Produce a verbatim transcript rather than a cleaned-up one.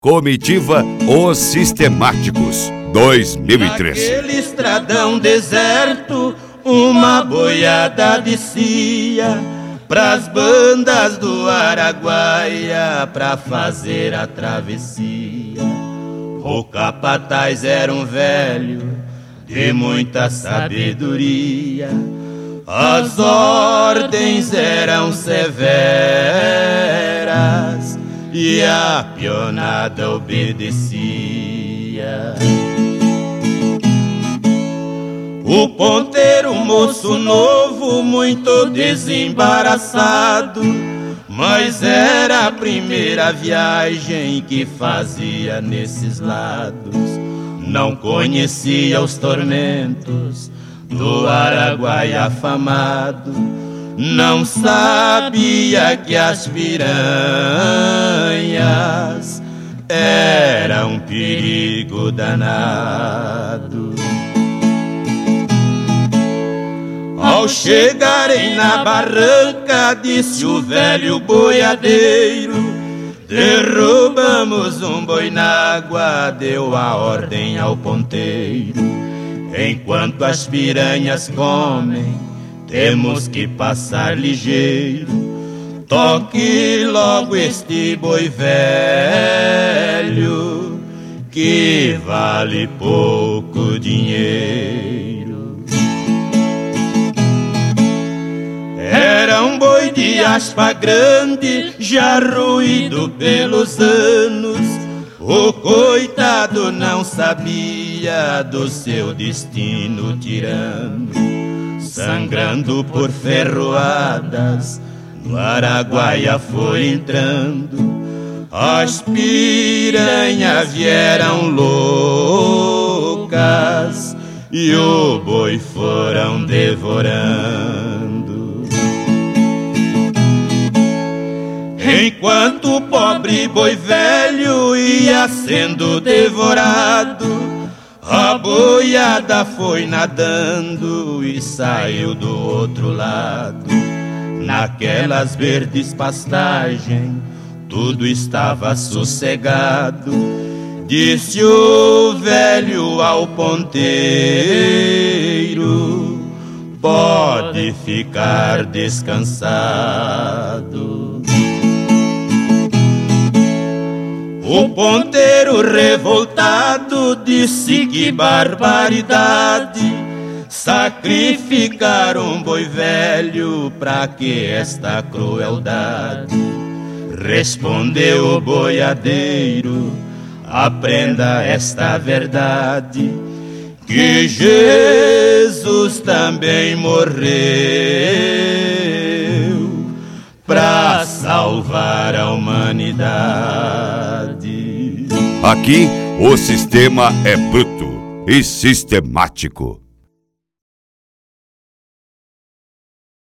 Comitiva Os Sistemáticos dois mil e treze. Naquele estradão deserto, uma boiada descia pras bandas do Araguaia pra fazer a travessia. O capataz era um velho de muita sabedoria, as ordens eram severas e a pionada obedecia. O ponteiro, moço novo, muito desembaraçado, mas era a primeira viagem que fazia nesses lados. Não conhecia os tormentos do Araguaia afamado, não sabia que as piranhas eram um perigo danado. Ao chegarem na barranca, disse o velho boiadeiro: derrubamos um boi na água, deu a ordem ao ponteiro. Enquanto as piranhas comem, temos que passar ligeiro. Toque logo este boi velho, que vale pouco dinheiro. Era um boi de aspa grande, já ruído pelos anos. O coitado não sabia do seu destino tirano. Sangrando por ferroadas, no Araguaia foi entrando. As piranhas vieram loucas e o boi foram devorando. Enquanto o pobre boi velho ia sendo devorado, a boiada foi nadando e saiu do outro lado. Naquelas verdes pastagens, tudo estava sossegado. Disse o velho ao ponteiro: pode ficar descansado. O ponteiro revoltado disse: que barbaridade, sacrificar um boi velho, pra que esta crueldade? Respondeu o boiadeiro: aprenda esta verdade, que Jesus também morreu pra salvar a humanidade. Aqui o sistema é bruto e sistemático.